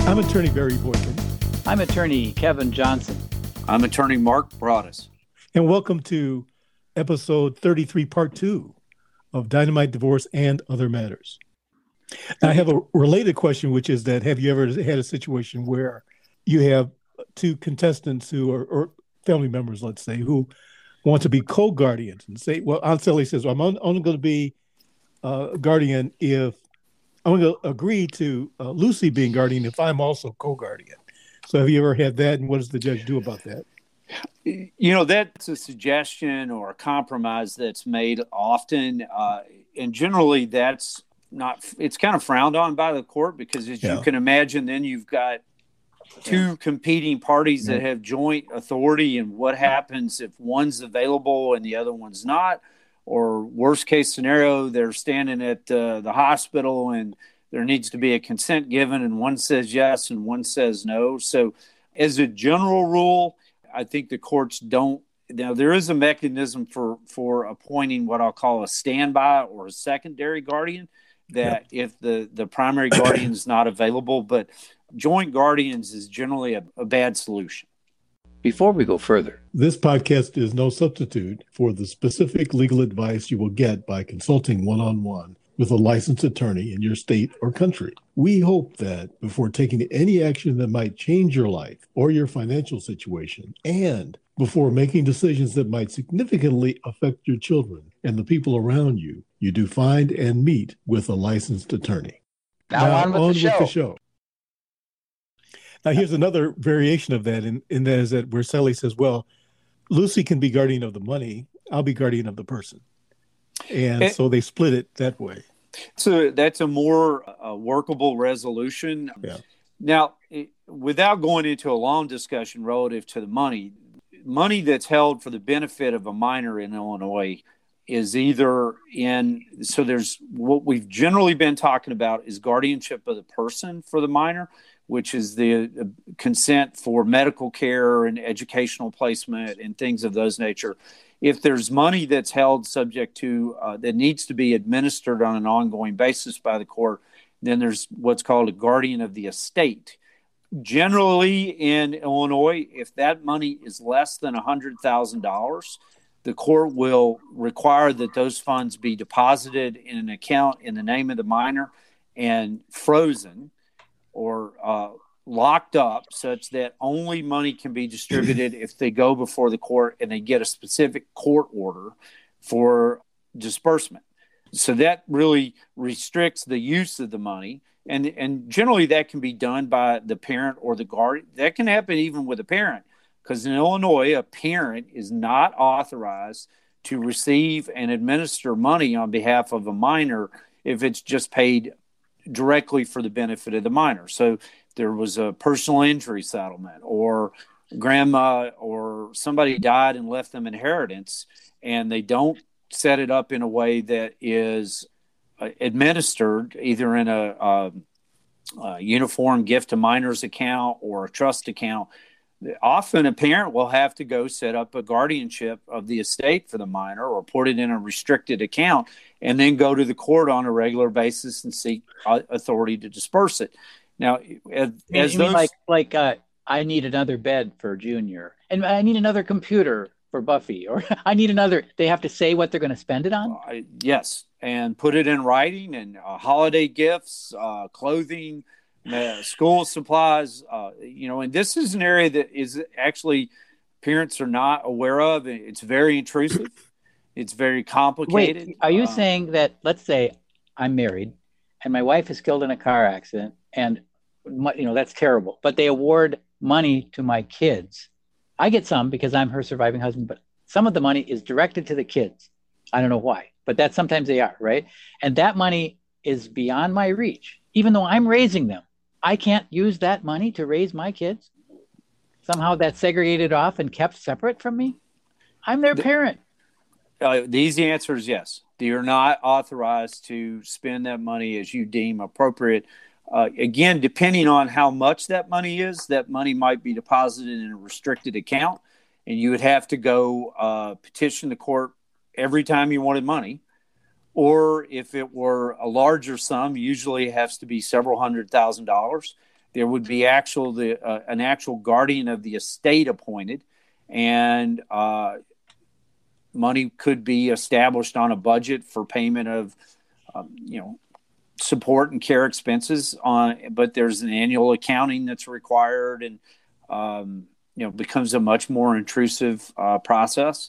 I'm attorney Barry Boykin. I'm attorney Kevin Johnson. I'm attorney Mark Broadus. And welcome to episode 33, part 2 of Dynamite Divorce and Other Matters. Now, I have a related question, which is that have you ever had a situation where you have two contestants who are, or family members, let's say, who want to be co-guardians and say, well, Aunt Sally says, well, I'm only going to be guardian if I'm going to agree to Lucy being guardian if I'm also co-guardian. So have you ever had that, and what does the judge do about that? You know, that's a suggestion or a compromise that's made often, and generally that's not, it's kind of frowned on by the court because as you can imagine, then you've got two competing parties that have joint authority, and what happens if one's available and the other one's not, or worst case scenario, they're standing at the hospital and there needs to be a consent given and one says yes and one says no. So as a general rule, I think the courts don't. Now, there is a mechanism for appointing what I'll call a standby or a secondary guardian, that if the primary guardian is not available, but joint guardians is generally a bad solution. Before we go further, this podcast is no substitute for the specific legal advice you will get by consulting one-on-one with a licensed attorney in your state or country. We hope that before taking any action that might change your life or your financial situation, and before making decisions that might significantly affect your children and the people around you, you do find and meet with a licensed attorney. Now on with the show. Now, here's another variation of that, and that is that where Sally says, well, Lucy can be guardian of the money, I'll be guardian of the person. And so they split it that way. So that's a more workable resolution. Yeah. Now, without going into a long discussion relative to the money that's held for the benefit of a minor in Illinois is either so there's what we've generally been talking about is guardianship of the person for the minor, which is the consent for medical care and educational placement and things of those nature. If there's money that's held subject to, that needs to be administered on an ongoing basis by the court, then there's what's called a guardian of the estate. Generally in Illinois, if that money is less than $100,000, the court will require that those funds be deposited in an account in the name of the minor and frozen or locked up such that only money can be distributed if they go before the court and they get a specific court order for disbursement. So that really restricts the use of the money. And generally that can be done by the parent or the guardian. That can happen even with a parent, because in Illinois, a parent is not authorized to receive and administer money on behalf of a minor if it's just paid directly for the benefit of the minor. So there was a personal injury settlement, or grandma or somebody died and left them inheritance, and they don't set it up in a way that is administered either in a uniform gift to minors account or a trust account. Often a parent will have to go set up a guardianship of the estate for the minor or put it in a restricted account and then go to the court on a regular basis and seek authority to disperse it. Now, I need another bed for Junior, and I need another computer for Buffy, or I need another. They have to say what they're going to spend it on? Yes, and put it in writing, and holiday gifts, clothing, school supplies, and this is an area that is actually parents are not aware of. It's very intrusive. It's very complicated. Wait, are you saying that, let's say I'm married and my wife is killed in a car accident, and that's terrible, but they award money to my kids. I get some because I'm her surviving husband, but some of the money is directed to the kids. I don't know why, but that sometimes they are, right? And that money is beyond my reach, even though I'm raising them. I can't use that money to raise my kids. Somehow that's segregated off and kept separate from me. I'm their parent. The easy answer is yes. You're not authorized to spend that money as you deem appropriate. Again, depending on how much that money is, that money might be deposited in a restricted account, and you would have to go petition the court every time you wanted money. Or if it were a larger sum, usually it has to be several $100,000. There would be an actual guardian of the estate appointed, and money could be established on a budget for payment of, support and care expenses. But there's an annual accounting that's required, and becomes a much more intrusive process.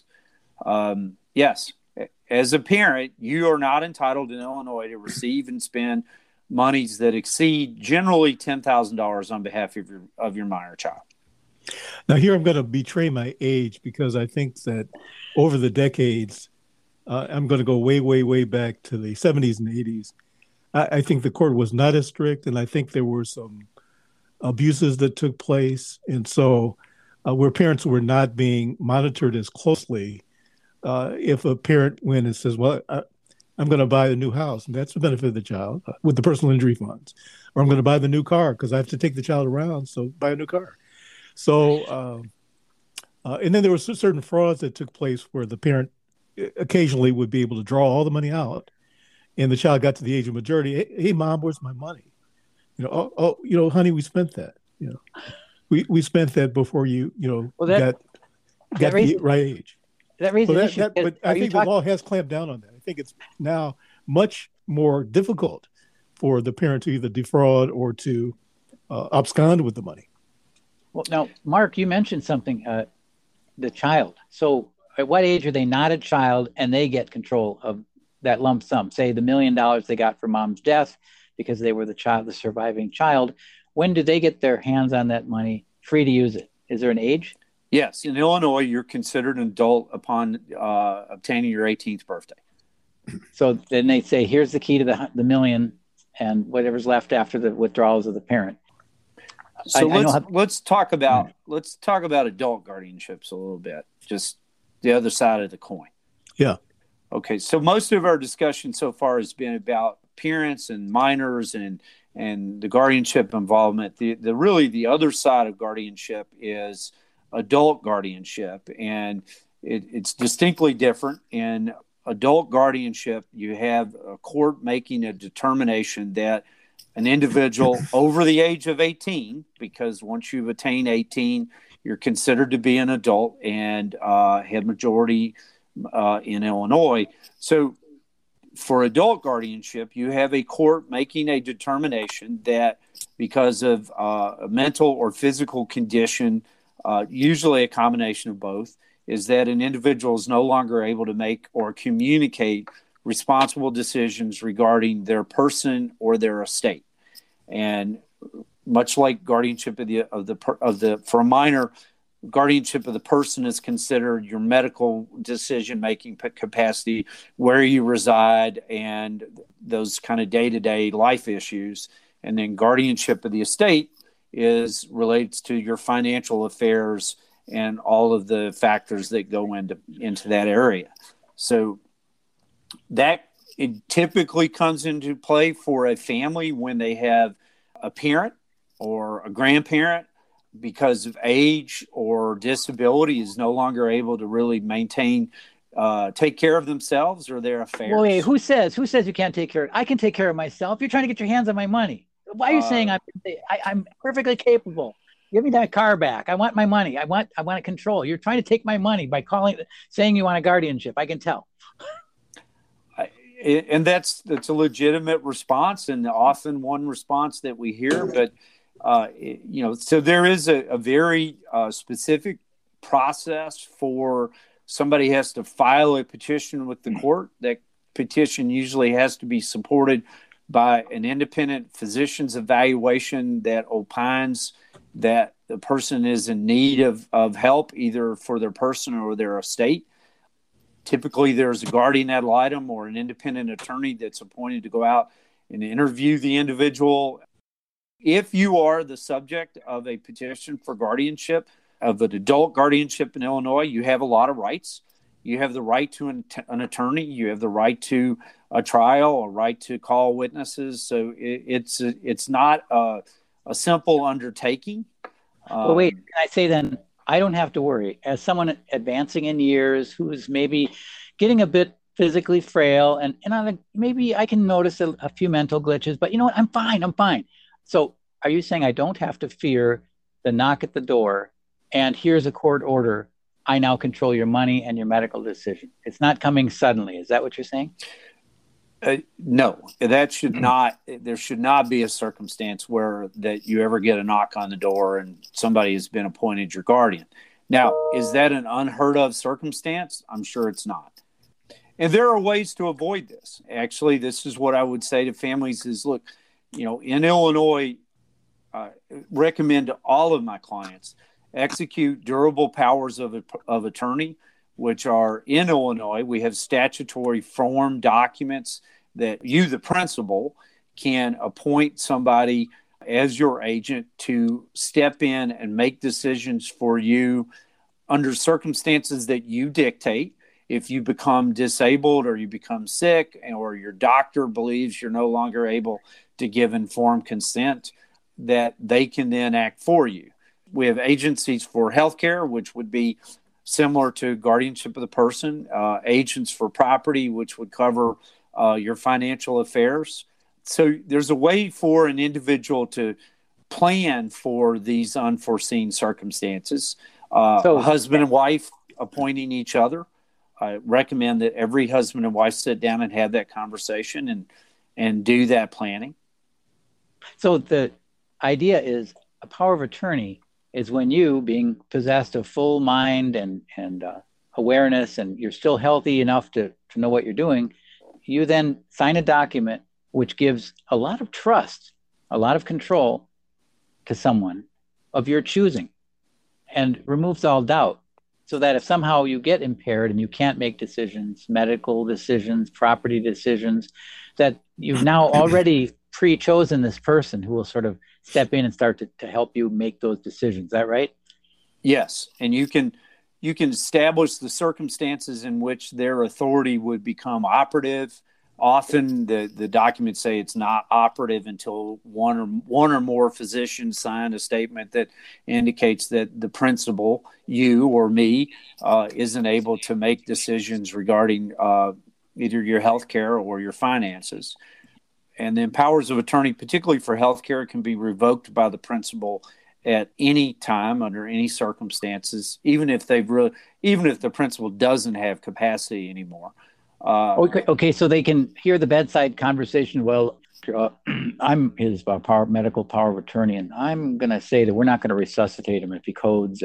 Yes, as a parent, you are not entitled in Illinois to receive and spend monies that exceed generally $10,000 on behalf of your minor child. Now, here I'm going to betray my age because I think that over the decades, I'm going to go way, way, way back to the 70s and 80s. I think the court was not as strict, and I think there were some abuses that took place. And so where parents were not being monitored as closely, if a parent went and says, well, I'm going to buy a new house, and that's the benefit of the child with the personal injury funds, or I'm going to buy the new car because I have to take the child around, so buy a new car. So, and then there were certain frauds that took place where the parent occasionally would be able to draw all the money out, and the child got to the age of majority. Hey, Mom, where's my money? Honey, we spent that. We spent that before got the right age. That raises an issue. But I think the law has clamped down on that. I think it's now much more difficult for the parent to either defraud or to abscond with the money. Well, now, Mark, you mentioned something, the child. So at what age are they not a child and they get control of that lump sum? Say the $1 million they got for mom's death because they were the surviving child. When do they get their hands on that money free to use it? Is there an age? Yes. In Illinois, you're considered an adult upon obtaining your 18th birthday. So then they say, here's the key to the $1 million and whatever's left after the withdrawals of the parent. So let's talk about adult guardianships a little bit, just the other side of the coin. Yeah. Okay. So most of our discussion so far has been about parents and minors and the guardianship involvement. The other side of guardianship is adult guardianship, and it's distinctly different. In adult guardianship, you have a court making a determination that an individual over the age of 18, because once you've attained 18, you're considered to be an adult and have majority in Illinois. So for adult guardianship, you have a court making a determination that because of a mental or physical condition, usually a combination of both, is that an individual is no longer able to make or communicate responsible decisions regarding their person or their estate. And much like guardianship for a minor, guardianship of the person is considered your medical decision-making capacity, where you reside, and those kind of day-to-day life issues. And then guardianship of the estate is relates to your financial affairs and all of the factors that go into that area. So that it typically comes into play for a family when they have a parent or a grandparent because of age or disability is no longer able to really take care of themselves or their affairs. Well, wait, who says you can't take care of? I can take care of myself. You're trying to get your hands on my money. Why are you saying I'm perfectly capable? Give me that car back. I want my money. I want control. You're trying to take my money by saying you want a guardianship. I can tell. And that's a legitimate response, and often one response that we hear. But so there is a very specific process for somebody has to file a petition with the court. That petition usually has to be supported by an independent physician's evaluation that opines that the person is in need of help, either for their person or their estate. Typically, there's a guardian ad litem or an independent attorney that's appointed to go out and interview the individual. If you are the subject of a petition for guardianship, of an adult guardianship in Illinois, you have a lot of rights. You have the right to an attorney. You have the right to a trial, a right to call witnesses. So it's not a simple undertaking. Well, wait, can I say then, I don't have to worry. As someone advancing in years who's maybe getting a bit physically frail, and maybe I can notice a few mental glitches, but you know what? I'm fine. So are you saying I don't have to fear the knock at the door and here's a court order? I now control your money and your medical decision. It's not coming suddenly. Is that what you're saying? No, that should not. There should not be a circumstance where that you ever get a knock on the door and somebody has been appointed your guardian. Now, is that an unheard of circumstance? I'm sure it's not. And there are ways to avoid this. Actually, this is what I would say to families is, look, in Illinois, recommend to all of my clients execute durable powers of attorney, which are in Illinois. We have statutory form documents that you, the principal, can appoint somebody as your agent to step in and make decisions for you under circumstances that you dictate. If you become disabled or you become sick or your doctor believes you're no longer able to give informed consent, that they can then act for you. We have agencies for healthcare, which would be similar to guardianship of the person, agents for property, which would cover your financial affairs. So there's a way for an individual to plan for these unforeseen circumstances. So husband and wife appointing each other. I recommend that every husband and wife sit down and have that conversation and do that planning. So the idea is a power of attorney is when you, being possessed of full mind and awareness, and you're still healthy enough to know what you're doing, you then sign a document which gives a lot of trust, a lot of control to someone of your choosing and removes all doubt. So that if somehow you get impaired and you can't make decisions, medical decisions, property decisions, that you've now already pre-chosen this person who will sort of step in and start to help you make those decisions. Is that right? Yes. And you can establish the circumstances in which their authority would become operative. Often the documents say it's not operative until one or more physicians sign a statement that indicates that the principal, you or me, isn't able to make decisions regarding either your health care or your finances. And then powers of attorney, particularly for health care, can be revoked by the principal at any time under any circumstances, even if the principal doesn't have capacity anymore. Okay, so they can hear the bedside conversation. Well, I'm his medical power of attorney, and I'm going to say that we're not going to resuscitate him if he codes.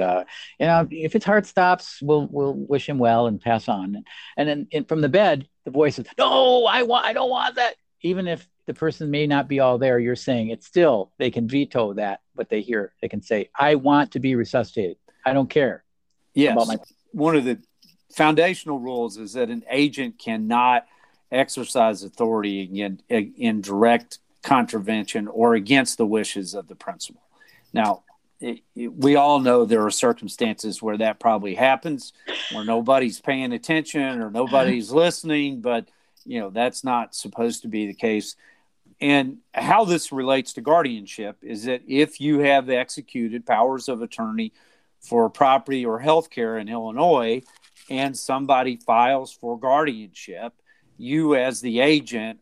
If his heart stops, we'll wish him well and pass on. And then from the bed, the voice is, "No, I don't want that." Even if the person may not be all there, you're saying it's still, they can veto that, what they hear. They can say, "I want to be resuscitated. I don't care." Yes. One of the foundational rules is that an agent cannot exercise authority in direct contravention or against the wishes of the principal. Now, we all know there are circumstances where that probably happens, where nobody's paying attention or nobody's listening, but that's not supposed to be the case. And how this relates to guardianship is that if you have executed powers of attorney for property or health care in Illinois, and somebody files for guardianship, you as the agent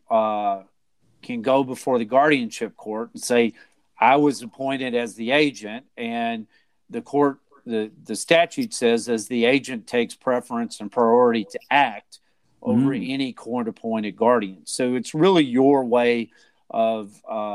can go before the guardianship court and say, "I was appointed as the agent," and the court, the statute says, as the agent takes preference and priority to act over any court-appointed guardian. So it's really your way of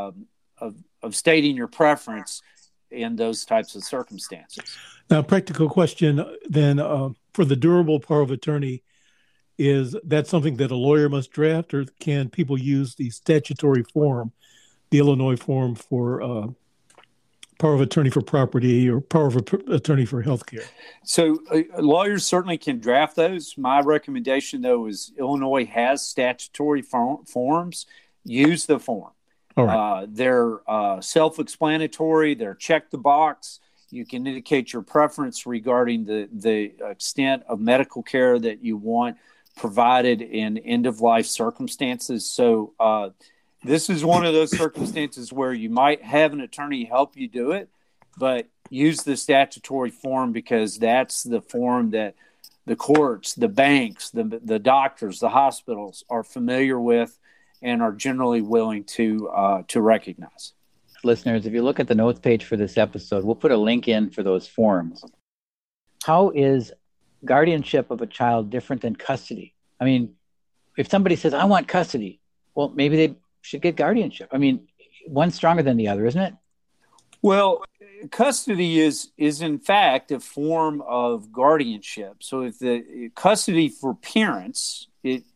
stating your preference in those types of circumstances. Now, practical question then, for the durable power of attorney, is that something that a lawyer must draft, or can people use the statutory form, the Illinois form for power of attorney for property or power of attorney for healthcare? So lawyers certainly can draft those. My recommendation, though, is Illinois has statutory forms. Use the form. All right. They're self-explanatory. They're check the box. You can indicate your preference regarding the extent of medical care that you want provided in end-of-life circumstances. So this is one of those circumstances where you might have an attorney help you do it, but use the statutory form because that's the form that the courts, the banks, the doctors, the hospitals are familiar with and are generally willing to recognize. listeners, if you look at the notes page for this episode, we'll put a link in for those forms. How is guardianship of a child different than custody? I mean, if somebody says, I want custody, well, maybe they should get guardianship. I mean, one's stronger than the other, isn't it? Well, custody is in fact a form of guardianship. So if the custody for parents, and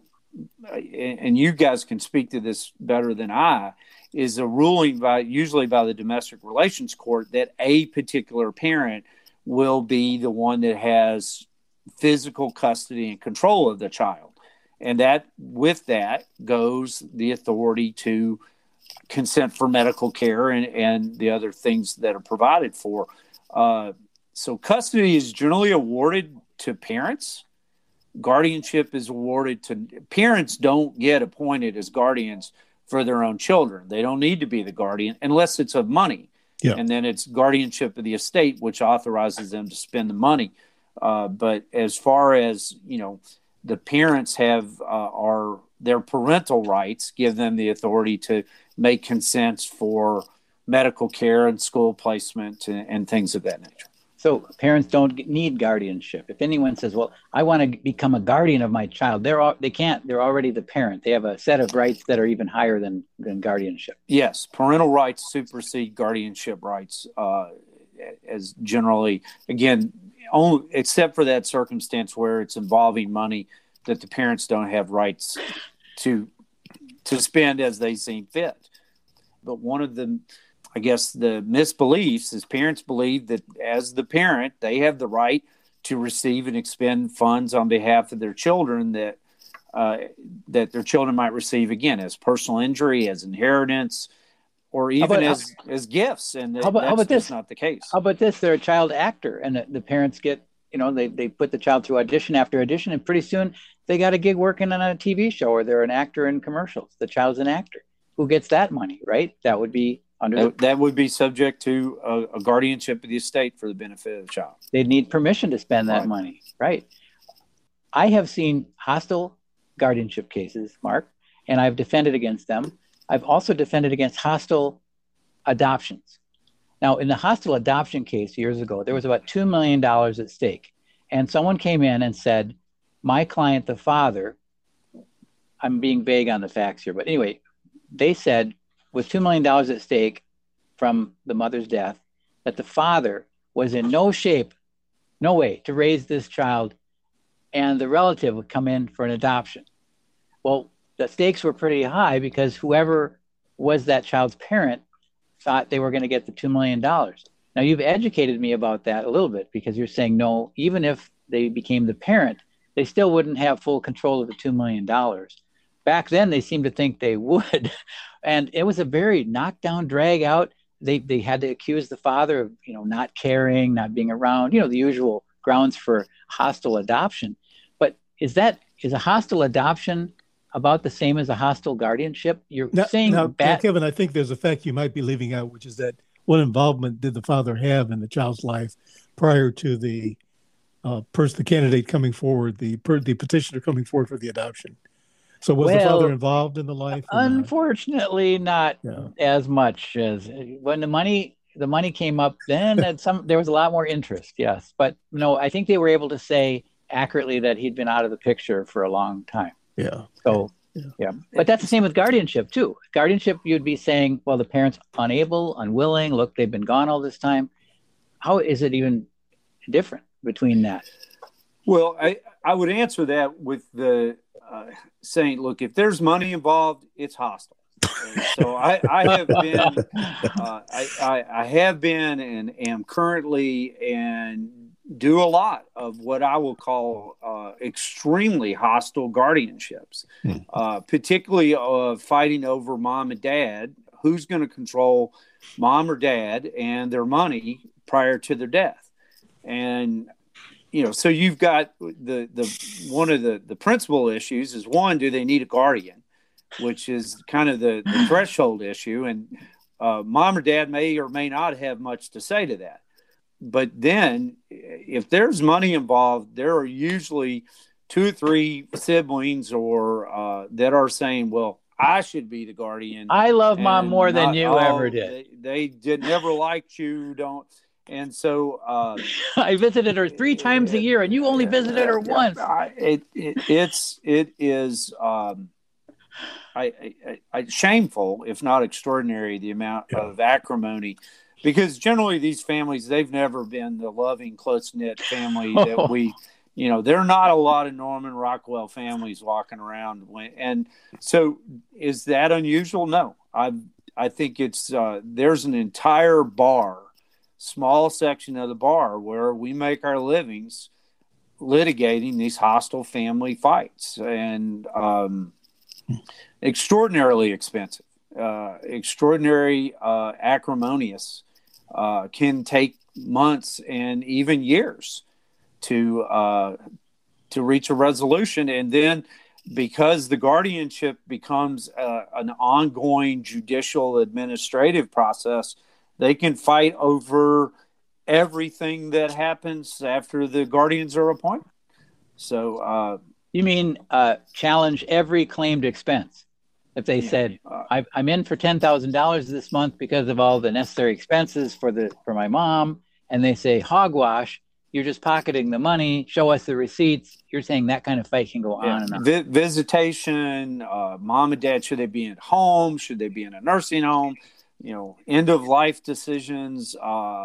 you guys can speak to this better than I, is a ruling usually by the domestic relations court that a particular parent will be the one that has physical custody and control of the child. And that with that goes the authority to consent for medical care and the other things that are provided for. So custody is generally awarded to parents. Guardianship is awarded to parents. Don't get appointed as guardians for their own children. They don't need to be the guardian unless it's of money. Yeah. And then it's guardianship of the estate, which authorizes them to spend the money. But as far as, the parents have their parental rights give them the authority to make consents for medical care and school placement and things of that nature. So parents don't need guardianship. If anyone says, well, I want to become a guardian of my child, they can't. They're already the parent. They have a set of rights that are even higher than guardianship. Yes. Parental rights supersede guardianship rights as generally, again, only, except for that circumstance where it's involving money that the parents don't have rights to spend as they seem fit. But one of the misbeliefs is parents believe that as the parent, they have the right to receive and expend funds on behalf of their children that their children might receive, again, as personal injury, as inheritance, or even as gifts. And that's just not the case. How about this? They're a child actor, and the parents get, they put the child through audition after audition, and pretty soon they got a gig working on a TV show, or they're an actor in commercials. The child's an actor. Who gets that money, right? That would be that would be subject to a guardianship of the estate for the benefit of the child. They'd need permission to spend that money, right? I have seen hostile guardianship cases, Mark, and I've defended against them. I've also defended against hostile adoptions. Now, in the hostile adoption case years ago, there was about $2 million at stake. And someone came in and said, my client, the father, I'm being vague on the facts here, but anyway, they said with $2 million at stake from the mother's death, that the father was in no way to raise this child, and the relative would come in for an adoption. Well, the stakes were pretty high because whoever was that child's parent thought they were going to get the $2 million. Now, you've educated me about that a little bit, because you're saying, no, even if they became the parent, they still wouldn't have full control of the $2 million. Back then, they seemed to think they would. And it was a very knockdown, drag out. They had to accuse the father of, not caring, not being around, the usual grounds for hostile adoption. But is a hostile adoption about the same as a hostile guardianship? You're saying now, Kevin, I think there's a fact you might be leaving out, which is that what involvement did the father have in the child's life prior to the the candidate coming forward, the petitioner coming forward for the adoption? So was the father involved in the life? Unfortunately, not as much as when the money came up. Then there was a lot more interest. Yes, but no, I think they were able to say accurately that he'd been out of the picture for a long time. Yeah. So yeah, but that's the same with guardianship too. Guardianship, you'd be saying, well, the parent's unable, unwilling. Look, they've been gone all this time. How is it even different between that? Well, I would answer that with the saying, look, if there's money involved, it's hostile. So I have been and am currently and do a lot of what I will call extremely hostile guardianships, particularly fighting over mom and dad. Who's going to control mom or dad and their money prior to their death? And so you've got the one of the principal issues is, one, do they need a guardian, which is kind of the threshold issue, and mom or dad may or may not have much to say to that. But then if there's money involved, there are usually 2 or 3 siblings or that are saying, well, I should be the guardian. I love mom and more than not, you ever did. They did never liked you. Don't. And so I visited her 3 times a year, and you only visited her once. It is shameful, if not extraordinary, the amount of acrimony. Because generally these families, they've never been the loving, close-knit family that we, there are not a lot of Norman Rockwell families walking around. And so is that unusual? No. I think it's there's an entire small section of the bar where we make our livings litigating these hostile family fights, and extraordinarily expensive, extraordinary acrimonious, can take months and even years to reach a resolution. And then because the guardianship becomes an ongoing judicial administrative process, they can fight over everything that happens after the guardians are appointed. So you mean challenge every claimed expense? If they said, I'm in for $10,000 this month because of all the necessary expenses for my mom, and they say, hogwash, you're just pocketing the money, show us the receipts. You're saying that kind of fight can go on and on. visitation, mom and dad, should they be at home? Should they be in a nursing home? End of life decisions.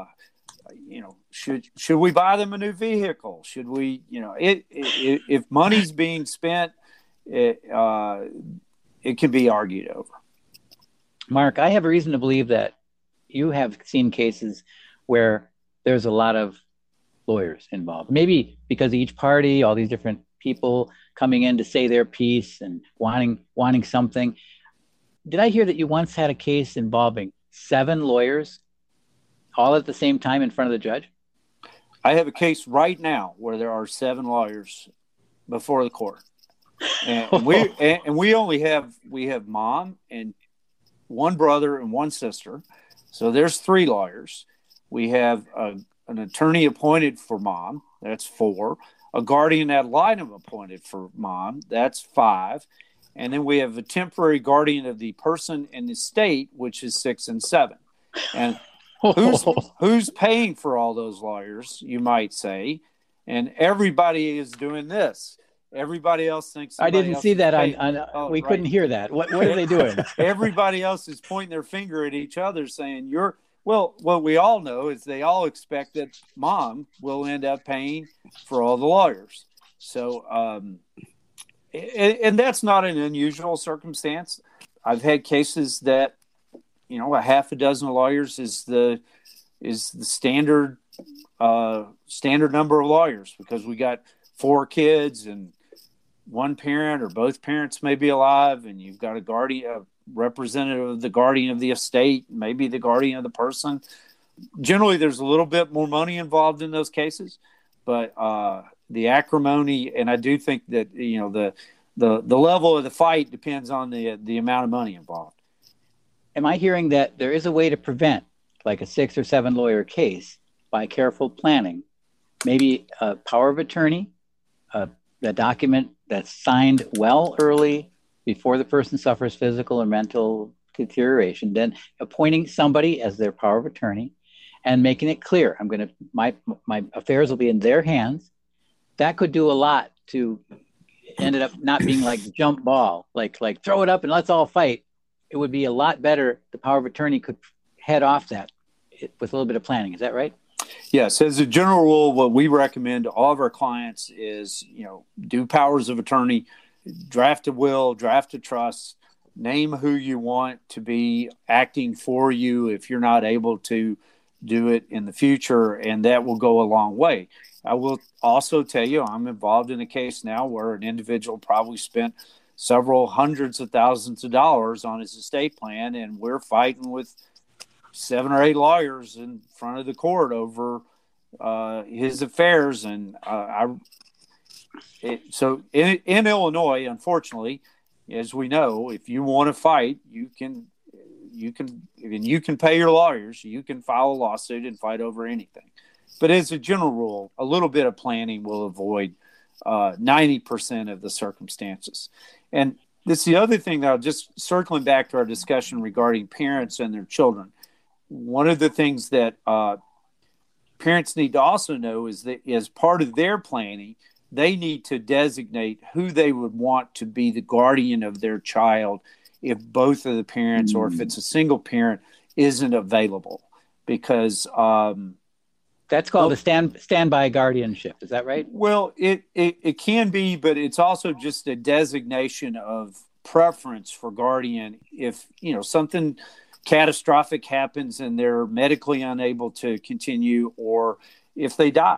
Should we buy them a new vehicle? Should we, if money's being spent, it can be argued over. Mark, I have reason to believe that you have seen cases where there's a lot of lawyers involved. Maybe because each party, all these different people coming in to say their piece and wanting something. Did I hear that you once had a case involving 7 lawyers all at the same time in front of the judge? I have a case right now where there are 7 lawyers before the court. And we have mom and 1 brother and 1 sister. So there's 3 lawyers. We have an attorney appointed for mom. That's 4. A guardian ad litem appointed for mom. That's 5. And then we have a temporary guardian of the person in the state, which is 6 and 7. And who's paying for all those lawyers, you might say? And everybody is doing this. Everybody else thinks. I didn't see that. We couldn't hear that. What are they doing? Everybody else is pointing their finger at each other, saying, well, what we all know is they all expect that mom will end up paying for all the lawyers. So, and that's not an unusual circumstance. I've had cases that, a half a dozen lawyers is the standard number of lawyers, because we got 4 kids and 1 parent or both parents may be alive, and you've got a guardian, a representative of the guardian of the estate, maybe the guardian of the person. Generally, there's a little bit more money involved in those cases, but the acrimony, and I do think that the level of the fight depends on the amount of money involved. Am I hearing that there is a way to prevent like a 6 or 7 lawyer case by careful planning? Maybe a power of attorney, the document that's signed well early before the person suffers physical or mental deterioration, then appointing somebody as their power of attorney and making it clear, my affairs will be in their hands. That could do a lot to end up not being like jump ball, like throw it up and let's all fight. It would be a lot better. The power of attorney could head off that with a little bit of planning. Is that right? Yes. As a general rule, what we recommend to all of our clients is, do powers of attorney, draft a will, draft a trust, name who you want to be acting for you if you're not able to do it in the future, and that will go a long way. I will also tell you, I'm involved in a case now where an individual probably spent several hundreds of thousands of dollars on his estate plan, and we're fighting with 7 or 8 lawyers in front of the court over his affairs. And so in Illinois, unfortunately, as we know, if you want to fight, you can pay your lawyers. You can file a lawsuit and fight over anything. But as a general rule, a little bit of planning will avoid 90% of the circumstances. And This is the other thing, though, just circling back to our discussion regarding parents and their children. One of the things that parents need to also know is that as part of their planning, they need to designate who they would want to be the guardian of their child if both of the parents or if it's a single parent isn't available. Because that's called a standby guardianship. Is that right? Well, it can be, but it's also just a designation of preference for guardian. If, something catastrophic happens and they're medically unable to continue, or if they die.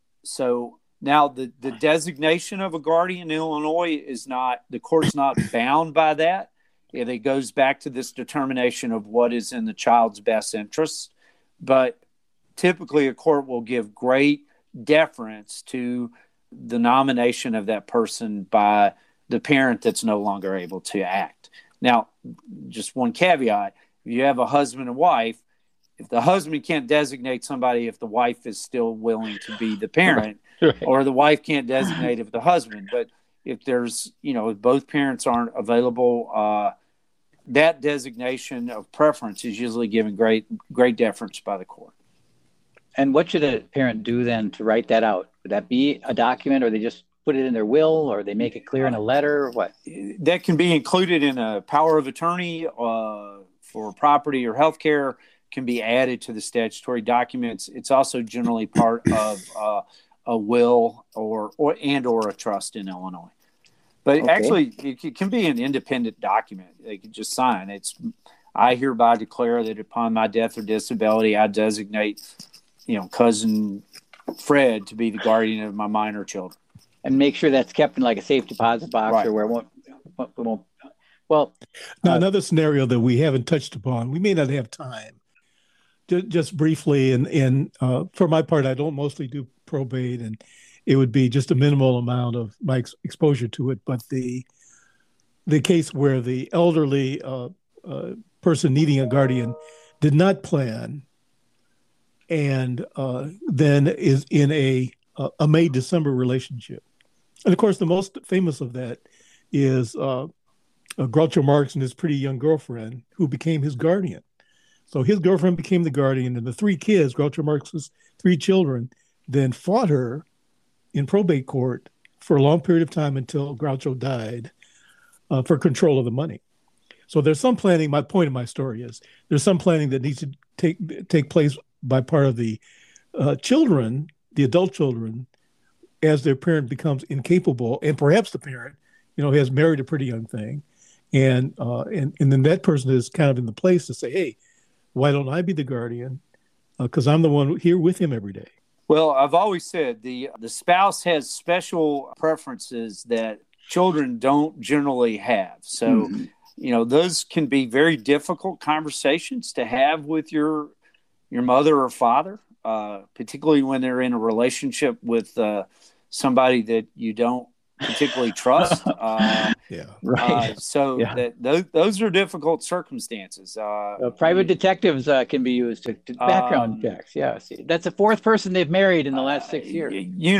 So now the designation of a guardian in Illinois the court's not bound by that. It goes back to this determination of what is in the child's best interest. But typically a court will give great deference to the nomination of that person by the parent that's no longer able to act. Now, just one caveat, if you have a husband and wife, if the husband can't designate somebody, if the wife is still willing to be the parent, right. Or the wife can't designate if the husband, but if there's, if both parents aren't available, that designation of preference is usually given great deference by the court. And what should a parent do then to write that out? Would that be a document, or they just put it in their will, or they make it clear in a letter, or what? That can be included in a power of attorney for property or health care, can be added to the statutory documents. It's also generally part of a will or a trust in Illinois. But actually, it can be an independent document. They can just sign. I hereby declare that upon my death or disability, I designate, cousin Fred to be the guardian of my minor children. And make sure that's kept in like a safe deposit box, right, or where it won't. Well, now another scenario that we haven't touched upon, we may not have time. Just briefly, and for my part, I don't mostly do probate, and it would be just a minimal amount of my exposure to it. But the case where the elderly person needing a guardian did not plan, and then is in a May-December relationship. And of course, the most famous of that is Groucho Marx and his pretty young girlfriend, who became his guardian. So his girlfriend became the guardian, and the three kids, Groucho Marx's three children, then fought her in probate court for a long period of time until Groucho died for control of the money. So there's some planning. My point of my story is there's some planning that needs to take place by part of the children, the adult children, as their parent becomes incapable, and perhaps the parent, has married a pretty young thing, and then that person is kind of in the place to say, hey, why don't I be the guardian? Because I'm the one here with him every day. Well, I've always said the spouse has special preferences that children don't generally have. So, those can be very difficult conversations to have with your mother or father, particularly when they're in a relationship with somebody that you don't particularly trust. Right. Those are difficult circumstances. Private detectives can be used to background checks. Yeah, see, that's the fourth person they've married in the last 6 years.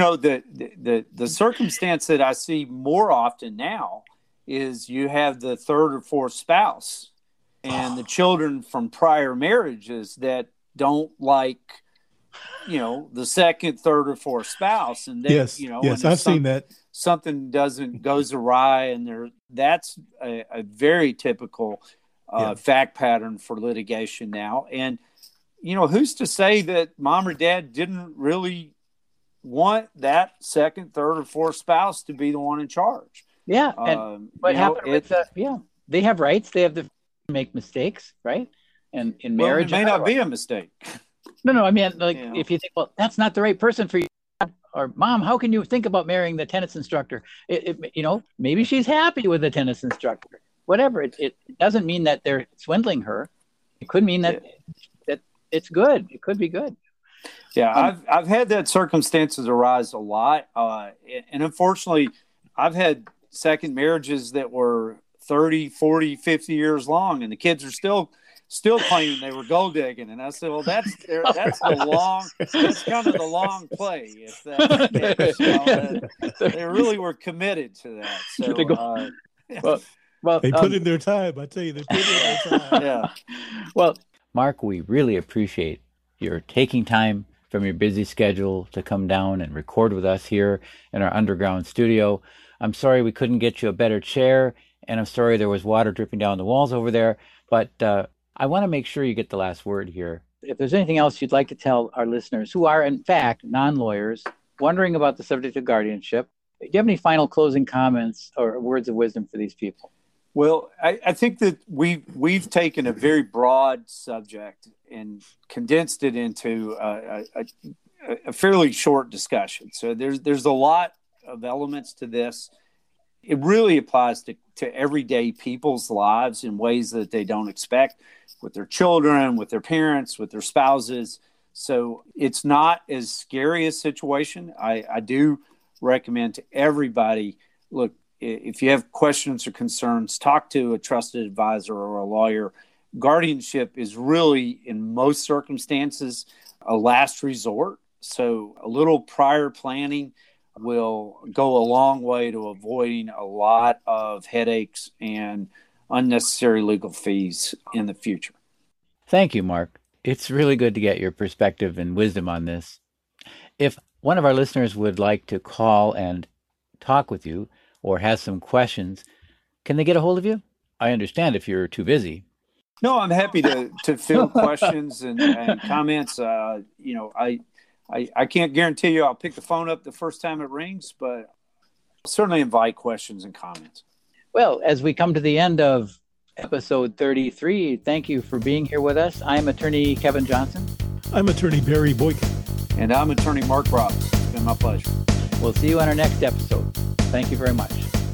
The circumstance that I see more often now is you have the third or fourth spouse and the children from prior marriages that don't like the second, third, or fourth spouse, and then, yes, I've seen that. Something goes awry, and that's a very typical fact pattern for litigation now. And who's to say that mom or dad didn't really want that second, third, or fourth spouse to be the one in charge? Yeah, and what happened with they have rights. They have to make mistakes, right? And in marriage, it may not be a mistake. No, I mean, if you think, well, that's not the right person for you, or mom, how can you think about marrying the tennis instructor? Maybe she's happy with the tennis instructor. Whatever. It doesn't mean that they're swindling her. It could mean that it's good. It could be good. Yeah, I've had that circumstances arise a lot, and unfortunately, I've had second marriages that were 30, 40, 50 years long, and the kids are still claiming they were gold digging, and I said, "Well, that's kind of the long play. If they really were committed to that." So, Well, They put in their time. I tell you, they put in their time. Yeah. Well, Mark, we really appreciate your taking time from your busy schedule to come down and record with us here in our underground studio. I'm sorry we couldn't get you a better chair, and I'm sorry there was water dripping down the walls over there, but I want to make sure you get the last word here. If there's anything else you'd like to tell our listeners who are, in fact, non-lawyers, wondering about the subject of guardianship, do you have any final closing comments or words of wisdom for these people? Well, I think that we've taken a very broad subject and condensed it into a fairly short discussion. So there's a lot of elements to this. It really applies to everyday people's lives in ways that they don't expect, with their children, with their parents, with their spouses. So it's not as scary a situation. I do recommend to everybody, look, if you have questions or concerns, talk to a trusted advisor or a lawyer. Guardianship is really, in most circumstances, a last resort. So a little prior planning will go a long way to avoiding a lot of headaches and unnecessary legal fees in the future. Thank you, Mark. It's really good to get your perspective and wisdom on this. If one of our listeners would like to call and talk with you or has some questions, can they get a hold of you? I understand if you're too busy. No, I'm happy to field questions and comments. I can't guarantee you I'll pick the phone up the first time it rings, but I'll certainly invite questions and comments. Well, as we come to the end of episode 33, thank you for being here with us. I'm attorney Kevin Johnson. I'm attorney Barry Boykin. And I'm attorney Mark Robbins. It's been my pleasure. We'll see you on our next episode. Thank you very much.